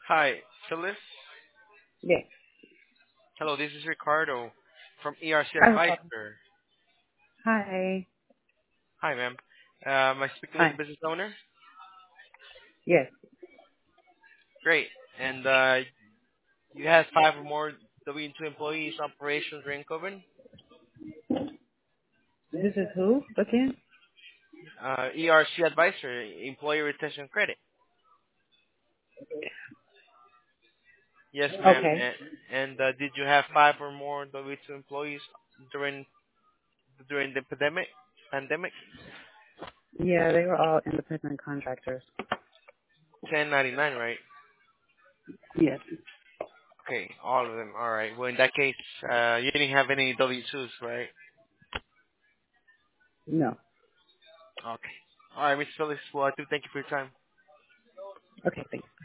Hi, Phyllis. Yes. Hello, this is Ricardo from ERC I was talking. Advisor. Hi. Hi, ma'am. Am I speaking with the Hi. business owner? Yes. Great. And you have five or more W-2 employees operations during COVID? This is who again? ERC Advisor, Employee Retention Credit. Yes, ma'am. Okay. And did you have five or more W-2 employees during the pandemic? Pandemic? Yeah, they were all independent contractors. 1099, right? Yes. Okay, all of them. All right. Well, in that case, you didn't have any W-2s, right? No. Okay. All right, Miss Phyllis. Well, I do thank you for your time. Okay, thanks.